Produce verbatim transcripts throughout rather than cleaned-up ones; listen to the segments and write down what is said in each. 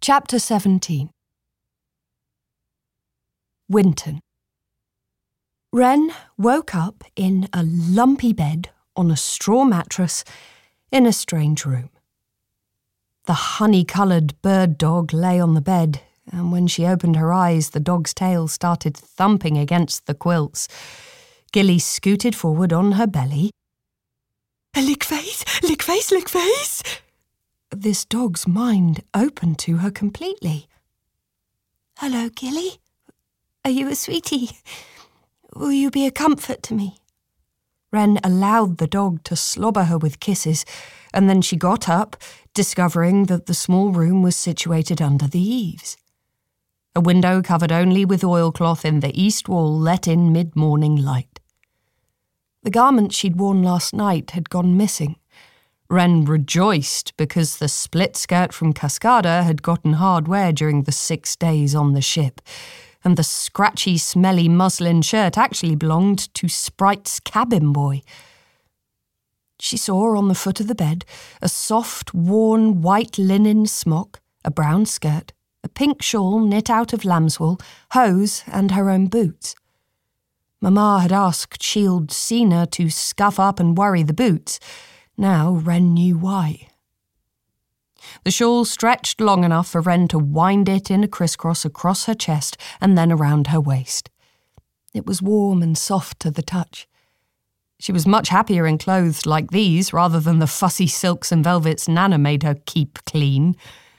Chapter seventeen. Winton. Wren woke up in a lumpy bed on a straw mattress in a strange room. The honey-coloured bird dog lay on the bed, and when she opened her eyes, the dog's tail started thumping against the quilts. Gilly scooted forward on her belly. "Lick face, lick face, lick face!" This dog's mind opened to her completely. "Hello, Gilly. Are you a sweetie? Will you be a comfort to me?" Wren allowed the dog to slobber her with kisses, and then she got up, discovering that the small room was situated under the eaves. A window covered only with oilcloth in the east wall let in mid-morning light. The garment she'd worn last night had gone missing. Wren rejoiced because the split skirt from Cascada had gotten hard wear during the six days on the ship, and the scratchy, smelly muslin shirt actually belonged to Sprite's cabin boy. She saw on the foot of the bed a soft, worn white linen smock, a brown skirt, a pink shawl knit out of lamb's wool, hose, and her own boots. Mamma had asked Shield Sina to scuff up and worry the boots. Now Wren knew why. The shawl stretched long enough for Wren to wind it in a crisscross across her chest and then around her waist. It was warm and soft to the touch. She was much happier in clothes like these rather than the fussy silks and velvets Nana made her keep clean.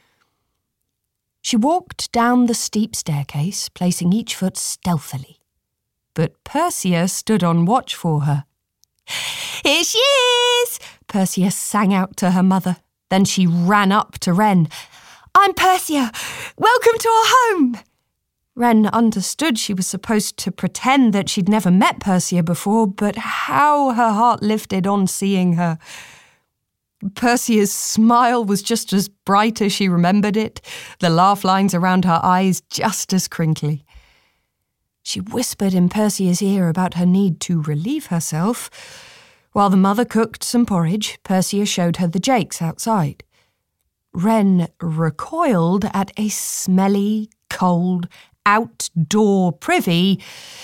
She walked down the steep staircase, placing each foot stealthily. But Persia stood on watch for her. "Here she is!" Persia sang out to her mother. Then she ran up to Wren. "I'm Persia. Welcome to our home." Wren understood she was supposed to pretend that she'd never met Persia before, but how her heart lifted on seeing her. Persia's smile was just as bright as she remembered it, the laugh lines around her eyes just as crinkly. She whispered in Persia's ear about her need to relieve herself. While the mother cooked some porridge, Persia showed her the jakes outside. Wren recoiled at a smelly, cold, outdoor privy,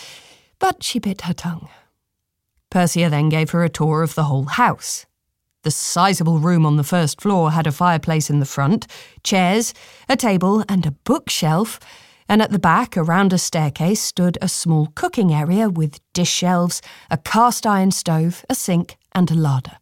but she bit her tongue. Persia then gave her a tour of the whole house. The sizable room on the first floor had a fireplace in the front, chairs, a table, and a bookshelf, and at the back, around a staircase, stood a small cooking area with dish shelves, a cast-iron stove, a sink, and a larder.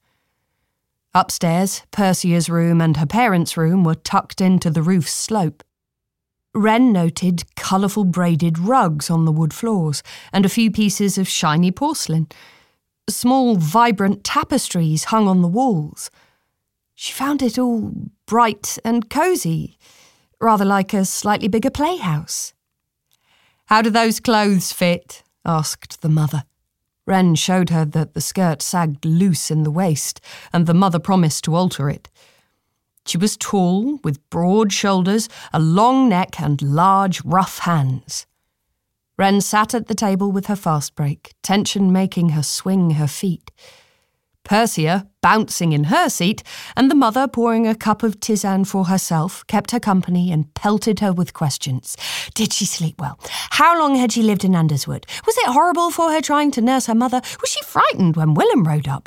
Upstairs, Persia's room and her parents' room were tucked into the roof's slope. Wren noted colourful braided rugs on the wood floors and a few pieces of shiny porcelain. Small, vibrant tapestries hung on the walls. She found it all bright and cosy, rather like a slightly bigger playhouse. "How do those clothes fit?" asked the mother. Wren showed her that the skirt sagged loose in the waist, and the mother promised to alter it. She was tall, with broad shoulders, a long neck, and large, rough hands. Wren sat at the table with her fast break, tension making her swing her feet. Persia, bouncing in her seat, and the mother, pouring a cup of tisane for herself, kept her company and pelted her with questions. Did she sleep well? How long had she lived in Anderswood? Was it horrible for her trying to nurse her mother? Was she frightened when Willem rode up?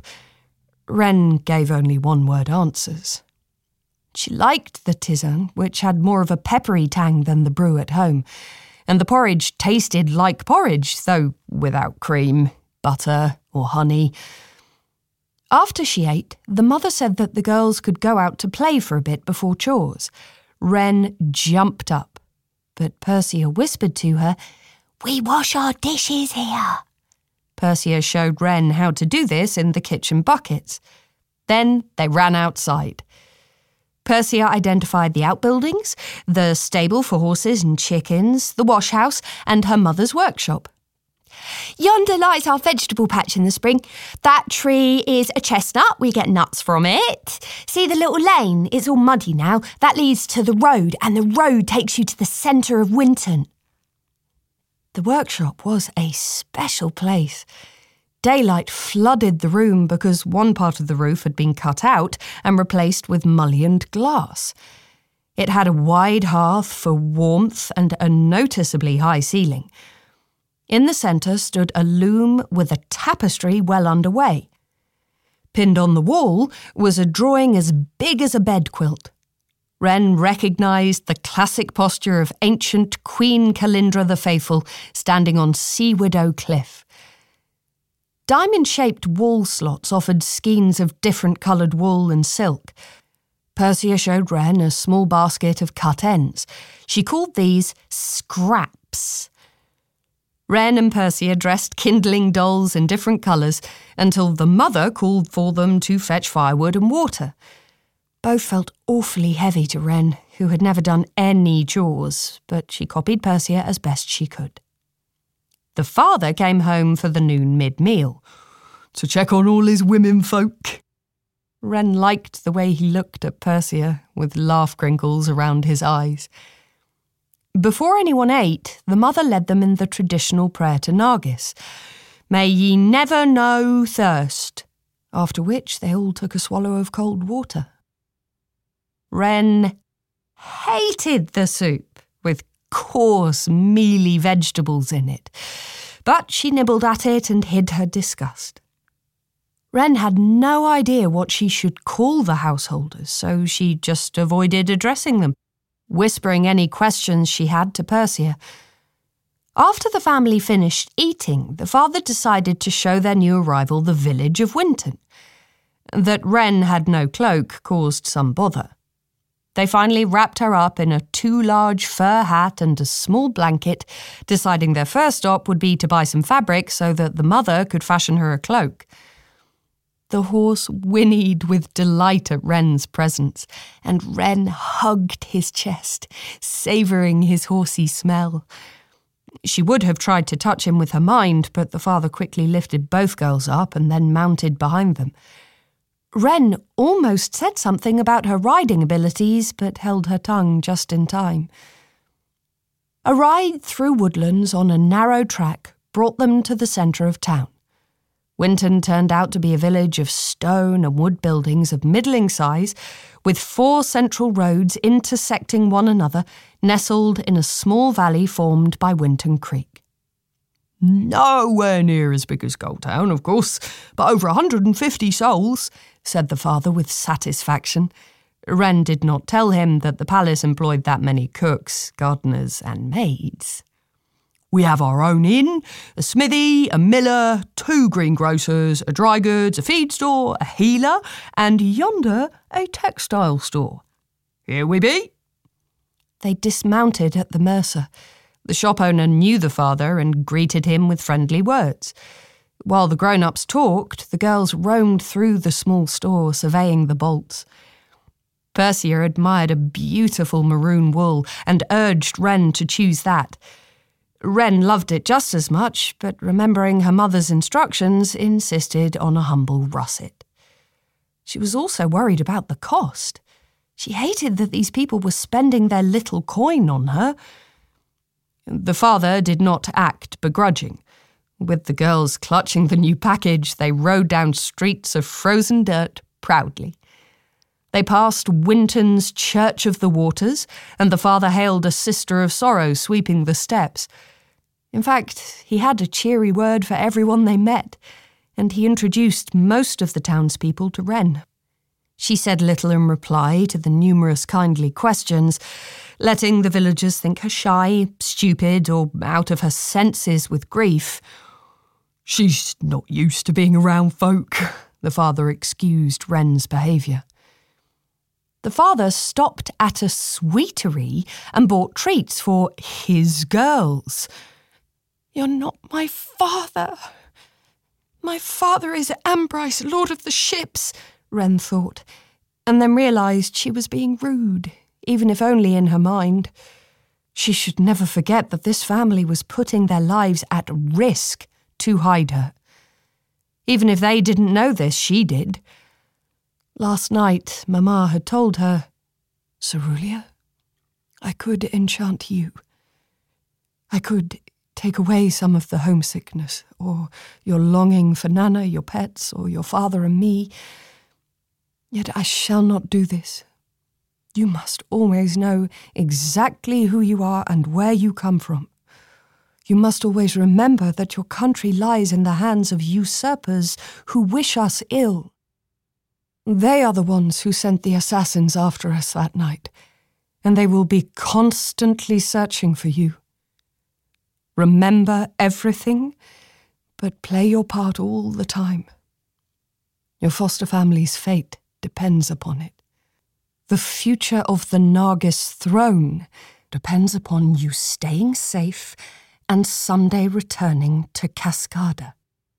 Wren gave only one-word answers. She liked the tisane, which had more of a peppery tang than the brew at home, and the porridge tasted like porridge, though without cream, butter, or honey. After she ate, the mother said that the girls could go out to play for a bit before chores. Wren jumped up, but Persia whispered to her, "We wash our dishes here." Persia showed Wren how to do this in the kitchen buckets. Then they ran outside. Persia identified the outbuildings, the stable for horses and chickens, the wash house, and her mother's workshop. "Yonder lies our vegetable patch in the spring. That tree is a chestnut. We get nuts from it. See the little lane? It's all muddy now. That leads to the road, and the road takes you to the centre of Winton." The workshop was a special place. Daylight flooded the room because one part of the roof had been cut out and replaced with mullioned glass. It had a wide hearth for warmth and a noticeably high ceiling. In the centre stood a loom with a tapestry well underway. Pinned on the wall was a drawing as big as a bed quilt. Wren recognised the classic posture of ancient Queen Calindra the Faithful standing on Sea Widow Cliff. Diamond-shaped wall slots offered skeins of different coloured wool and silk. Persia showed Wren a small basket of cut ends. She called these scraps. Wren and Persia dressed kindling dolls in different colours until the mother called for them to fetch firewood and water. Both felt awfully heavy to Wren, who had never done any chores, but she copied Persia as best she could. The father came home for the noon mid-meal, to check on all his women folk. Wren liked the way he looked at Persia, with laugh crinkles around his eyes. Before anyone ate, the mother led them in the traditional prayer to Nargis. May ye never know thirst, after which they all took a swallow of cold water. Wren hated the soup, with coarse, mealy vegetables in it, but she nibbled at it and hid her disgust. Wren had no idea what she should call the householders, so she just avoided addressing them, whispering any questions she had to Persia. After the family finished eating, the father decided to show their new arrival the village of Winton. That Wren had no cloak caused some bother. They finally wrapped her up in a too large fur hat and a small blanket, deciding their first stop would be to buy some fabric so that the mother could fashion her a cloak. The horse whinnied with delight at Wren's presence, and Wren hugged his chest, savouring his horsey smell. She would have tried to touch him with her mind, but the father quickly lifted both girls up and then mounted behind them. Wren almost said something about her riding abilities, but held her tongue just in time. A ride through woodlands on a narrow track brought them to the centre of town. Winton turned out to be a village of stone and wood buildings of middling size, with four central roads intersecting one another, nestled in a small valley formed by Winton Creek. "Nowhere near as big as Goldtown, of course, but over a hundred and fifty souls," said the father with satisfaction. Wren did not tell him that the palace employed that many cooks, gardeners, and maids. "We have our own inn, a smithy, a miller, two greengrocers, a dry goods, a feed store, a healer, and yonder a textile store. Here we be." They dismounted at the mercer. The shop owner knew the father and greeted him with friendly words. While the grown-ups talked, the girls roamed through the small store, surveying the bolts. Persia admired a beautiful maroon wool and urged Wren to choose that. Wren loved it just as much, but remembering her mother's instructions, insisted on a humble russet. She was also worried about the cost. She hated that these people were spending their little coin on her. The father did not act begrudging. With the girls clutching the new package, they rode down streets of frozen dirt proudly. They passed Winton's Church of the Waters, and the father hailed a sister of sorrow sweeping the steps. In fact, he had a cheery word for everyone they met, and he introduced most of the townspeople to Wren. She said little in reply to the numerous kindly questions, letting the villagers think her shy, stupid, or out of her senses with grief. "She's not used to being around folk," the father excused Wren's behaviour. The father stopped at a sweetery and bought treats for his girls. "You're not my father. My father is Ambrise, Lord of the Ships," Wren thought, and then realised she was being rude, even if only in her mind. She should never forget that this family was putting their lives at risk to hide her. Even if they didn't know this, she did. Last night, Mamma had told her, "Cerulia, I could enchant you. I could take away some of the homesickness, or your longing for Nana, your pets, or your father and me. Yet I shall not do this. You must always know exactly who you are and where you come from. You must always remember that your country lies in the hands of usurpers who wish us ill. They are the ones who sent the assassins after us that night, and they will be constantly searching for you. Remember everything, but play your part all the time. Your foster family's fate depends upon it. The future of the Nargis throne depends upon you staying safe and someday returning to Cascada.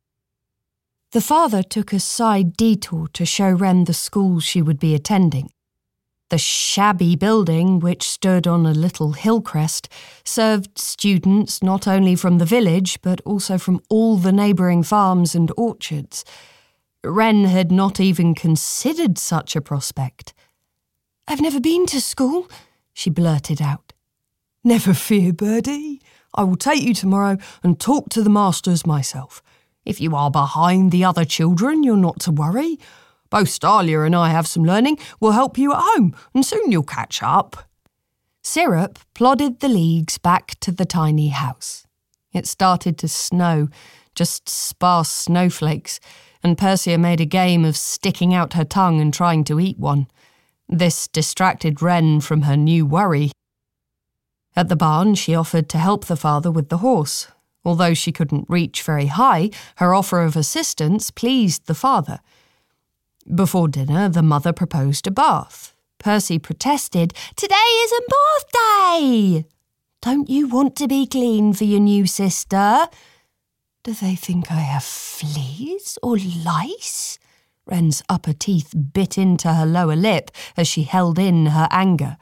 The father took a side detour to show Wren the school she would be attending. The shabby building, which stood on a little hill crest, served students not only from the village but also from all the neighbouring farms and orchards. Wren had not even considered such a prospect. "I've never been to school," she blurted out. "Never fear, Birdie. I will take you tomorrow and talk to the masters myself. If you are behind the other children, you're not to worry. Both Dahlia and I have some learning. We'll help you at home, and soon you'll catch up." Syrup plodded the leagues back to the tiny house. It started to snow, just sparse snowflakes, and Persia made a game of sticking out her tongue and trying to eat one. This distracted Wren from her new worry. At the barn, she offered to help the father with the horse. Although she couldn't reach very high, her offer of assistance pleased the father. Before dinner, the mother proposed a bath. Percy protested, "Today isn't bath day! Don't you want to be clean for your new sister?" "Do they think I have fleas or lice?" Wren's upper teeth bit into her lower lip as she held in her anger.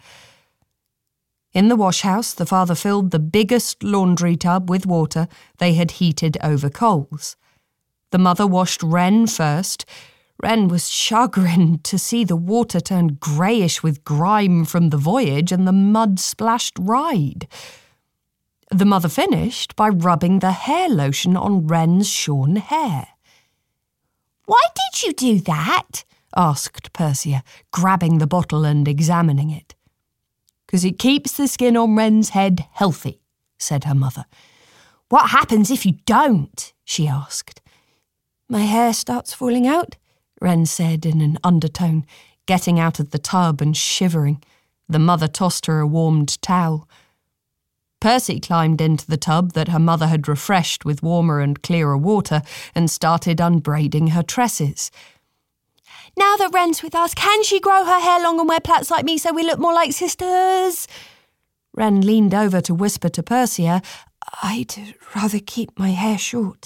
In the wash-house, the father filled the biggest laundry tub with water they had heated over coals. The mother washed Wren first. Wren was chagrined to see the water turn greyish with grime from the voyage and the mud-splashed ride. The mother finished by rubbing the hair lotion on Wren's shorn hair. "Why did you do that?" asked Persia, grabbing the bottle and examining it. "'Cause it keeps the skin on Wren's head healthy," said her mother. "What happens if you don't?" she asked. "My hair starts falling out," Wren said in an undertone, getting out of the tub and shivering. The mother tossed her a warmed towel. Percy climbed into the tub that her mother had refreshed with warmer and clearer water and started unbraiding her tresses. "Now that Wren's with us, can she grow her hair long and wear plaits like me so we look more like sisters?" Wren leaned over to whisper to Persia, "I'd rather keep my hair short."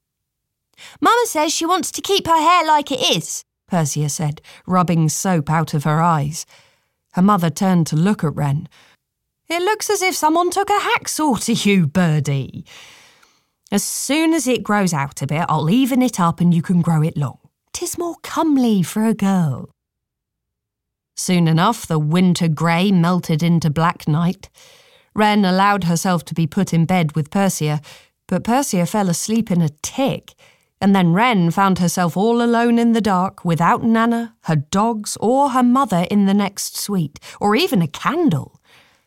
"Mama says she wants to keep her hair like it is," Persia said, rubbing soap out of her eyes. Her mother turned to look at Wren. "It looks as if someone took a hacksaw to you, Birdie. As soon as it grows out a bit, I'll even it up and you can grow it long. 'Tis more comely for a girl." Soon enough, the winter grey melted into black night. Wren allowed herself to be put in bed with Persia, but Persia fell asleep in a tick, and then Wren found herself all alone in the dark, without Nana, her dogs, or her mother in the next suite, or even a candle.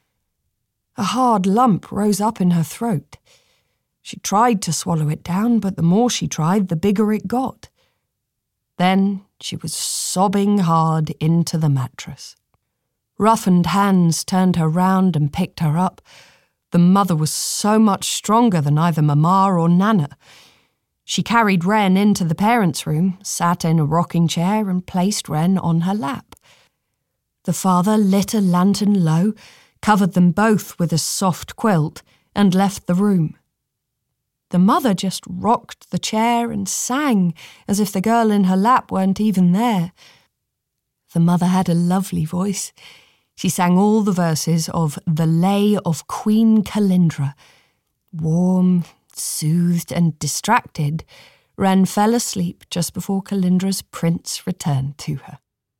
A hard lump rose up in her throat. She tried to swallow it down, but the more she tried, the bigger it got. Then she was sobbing hard into the mattress. Roughened hands turned her round and picked her up. The mother was so much stronger than either Mama or Nana. She carried Wren into the parents' room, sat in a rocking chair and placed Wren on her lap. The father lit a lantern low, covered them both with a soft quilt, and left the room. The mother just rocked the chair and sang as if the girl in her lap weren't even there. The mother had a lovely voice. She sang all the verses of The Lay of Queen Calindra. Warm, soothed and distracted, Wren fell asleep just before Calindra's prince returned to her.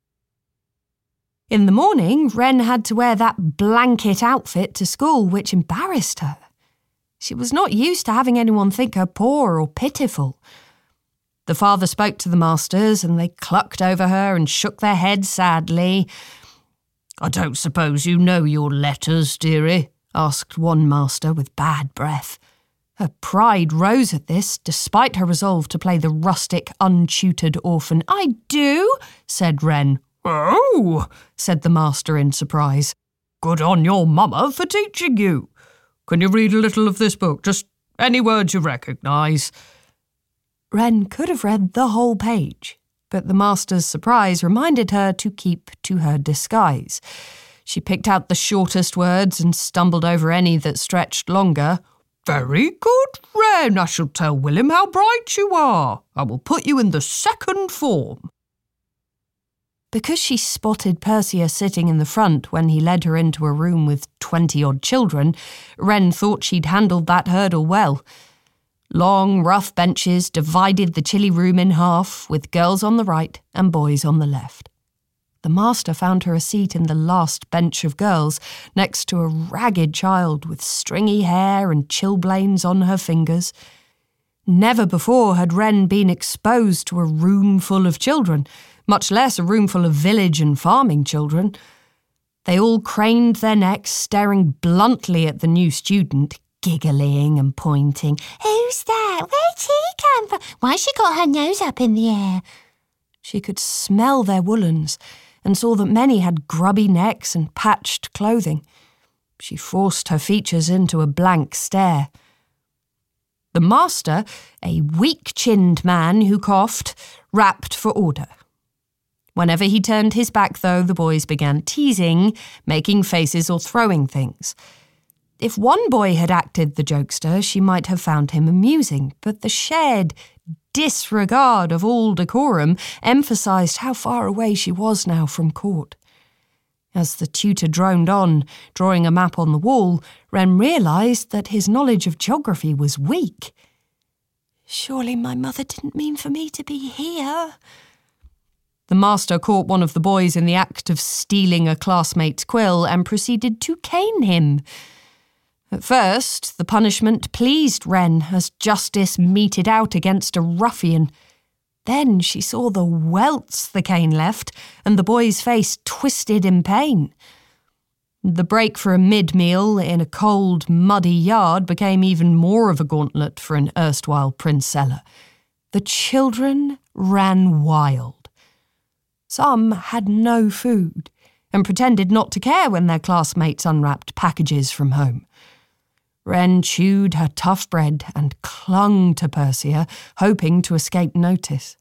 In the morning, Wren had to wear that blanket outfit to school, which embarrassed her. She was not used to having anyone think her poor or pitiful. The father spoke to the masters, and they clucked over her and shook their heads sadly. "I don't suppose you know your letters, dearie?" asked one master with bad breath. Her pride rose at this, despite her resolve to play the rustic, untutored orphan. "I do," said Wren. "Oh," said the master in surprise. "Good on your mumma for teaching you. Can you read a little of this book? Just any words you recognise?" Wren could have read the whole page, but the master's surprise reminded her to keep to her disguise. She picked out the shortest words and stumbled over any that stretched longer. "Very good, Wren. I shall tell Willem how bright you are. I will put you in the second form." Because she spotted Persia sitting in the front when he led her into a room with twenty-odd children, Wren thought she'd handled that hurdle well. Long, rough benches divided the chilly room in half, with girls on the right and boys on the left. The master found her a seat in the last bench of girls, next to a ragged child with stringy hair and chilblains on her fingers. Never before had Wren been exposed to a room full of children, much less a room full of village and farming children. They all craned their necks, staring bluntly at the new student, giggling and pointing. "Who's that? Where'd she come from? Why's she got her nose up in the air?" She could smell their woolens and saw that many had grubby necks and patched clothing. She forced her features into a blank stare. The master, a weak-chinned man who coughed, rapped for order. Whenever he turned his back, though, the boys began teasing, making faces or throwing things. If one boy had acted the jokester, she might have found him amusing, but the shared disregard of all decorum emphasised how far away she was now from court. As the tutor droned on, drawing a map on the wall, Wren realised that his knowledge of geography was weak. "Surely my mother didn't mean for me to be here." The master caught one of the boys in the act of stealing a classmate's quill and proceeded to cane him. At first, the punishment pleased Wren as justice meted out against a ruffian. Then she saw the welts the cane left, and the boy's face twisted in pain. The break for a mid-meal in a cold, muddy yard became even more of a gauntlet for an erstwhile Princella. The children ran wild. Some had no food and pretended not to care when their classmates unwrapped packages from home. Wren chewed her tough bread and clung to Persia, hoping to escape notice.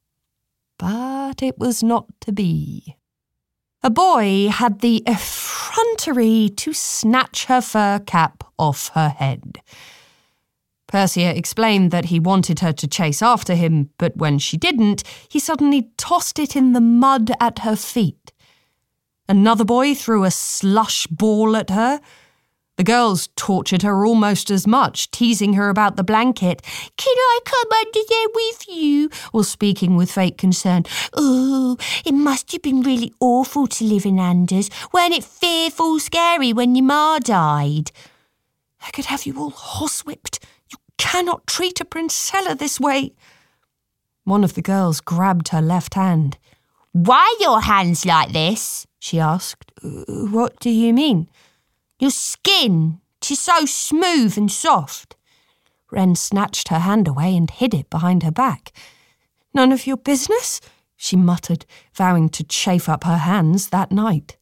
But it was not to be. A boy had the effrontery to snatch her fur cap off her head. Persia explained that he wanted her to chase after him, but when she didn't, he suddenly tossed it in the mud at her feet. Another boy threw a slush ball at her. The girls tortured her almost as much, teasing her about the blanket. "Can I come under there with you?" or speaking with fake concern. "Oh, it must have been really awful to live in Anders. Weren't it fearful scary when your ma died?" "I could have you all horsewhipped. You cannot treat a Princella this way." One of the girls grabbed her left hand. "Why your hands like this?" she asked. "What do you mean?" "Your skin, 'tis so smooth and soft." Wren snatched her hand away and hid it behind her back. "None of your business," she muttered, vowing to chafe up her hands that night.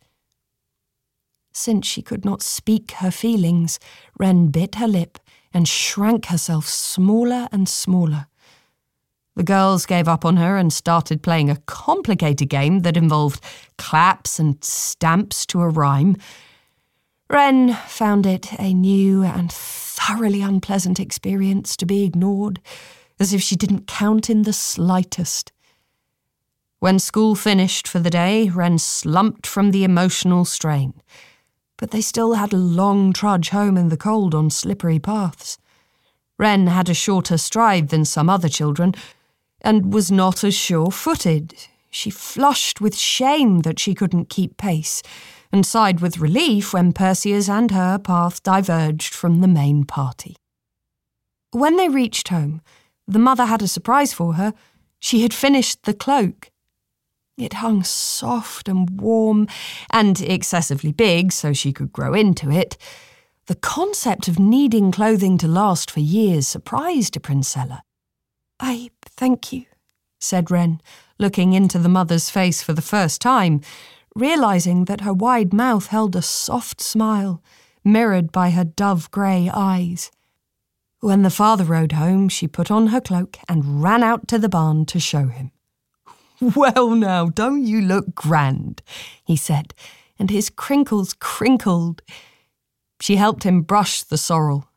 Since she could not speak her feelings, Wren bit her lip and shrank herself smaller and smaller. The girls gave up on her and started playing a complicated game that involved claps and stamps to a rhyme. Wren found it a new and thoroughly unpleasant experience to be ignored, as if she didn't count in the slightest. When school finished for the day, Wren slumped from the emotional strain, but they still had a long trudge home in the cold on slippery paths. Wren had a shorter stride than some other children, and was not as sure-footed. She flushed with shame that she couldn't keep pace, and sighed with relief when Persia's and her path diverged from the main party. When they reached home, the mother had a surprise for her. She had finished the cloak. It hung soft and warm and excessively big so she could grow into it. The concept of needing clothing to last for years surprised Princella. "I thank you," said Wren, looking into the mother's face for the first time, realising that her wide mouth held a soft smile, mirrored by her dove-grey eyes. When the father rode home, she put on her cloak and ran out to the barn to show him. "Well now, don't you look grand?" he said, and his crinkles crinkled. She helped him brush the sorrel.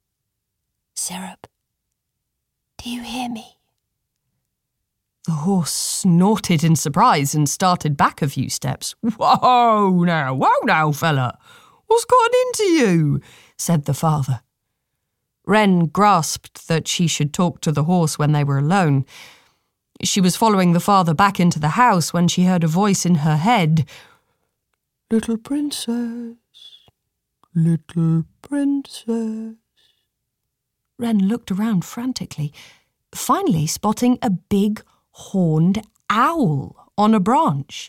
"Syrup, do you hear me?" The horse snorted in surprise and started back a few steps. "Whoa now, whoa now, fella! What's gotten into you?" said the father. Wren grasped that she should talk to the horse when they were alone. She was following the father back into the house when she heard a voice in her head. "Little princess, little princess." Wren looked around frantically, finally spotting a big horned owl on a branch.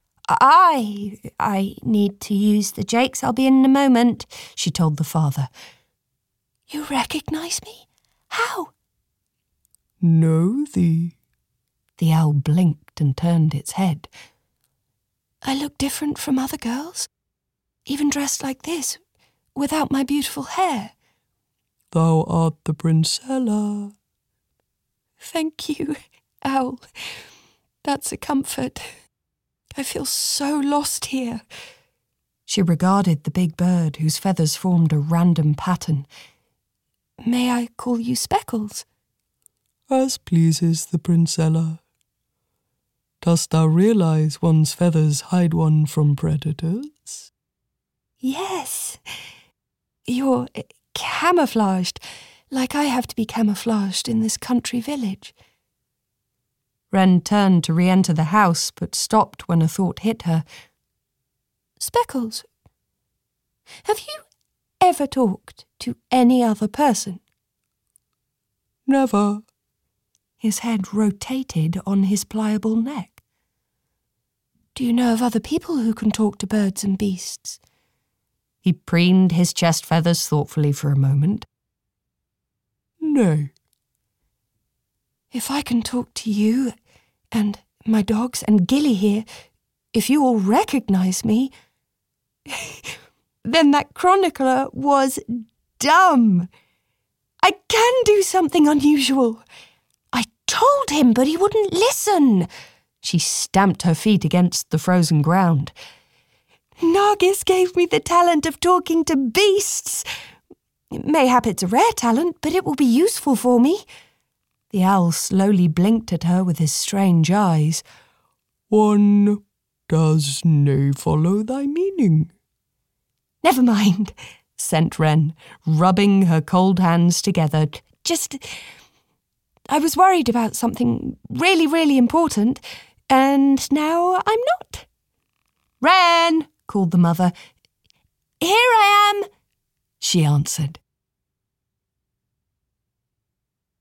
I, I need to use the jakes. I'll be in a moment," she told the father. "You recognise me? How?" "Know thee." The owl blinked and turned its head. "I look different from other girls, even dressed like this, without my beautiful hair." "Thou art the Princella." "Thank you, Owl. That's a comfort. I feel so lost here." She regarded the big bird whose feathers formed a random pattern. "May I call you Speckles?" "As pleases the Princella. Dost thou realise one's feathers hide one from predators?" "Yes. You're camouflaged, like I have to be camouflaged in this country village." Wren turned to re-enter the house, but stopped when a thought hit her. "Speckles, have you ever talked to any other person?" "Never." His head rotated on his pliable neck. "Do you know of other people who can talk to birds and beasts?" He preened his chest feathers thoughtfully for a moment. "No." "If I can talk to you, and my dogs, and Gilly here, if you all recognise me, then that chronicler was dumb. I can do something unusual. I told him, but he wouldn't listen." She stamped her feet against the frozen ground. "Nargis gave me the talent of talking to beasts. Mayhap it's a rare talent, but it will be useful for me." The owl slowly blinked at her with his strange eyes. "One does nae follow thy meaning." "Never mind," sent Wren, rubbing her cold hands together. "Just, I was worried about something really, really important, and now I'm not." "Wren!" called the mother. "Here I am," she answered.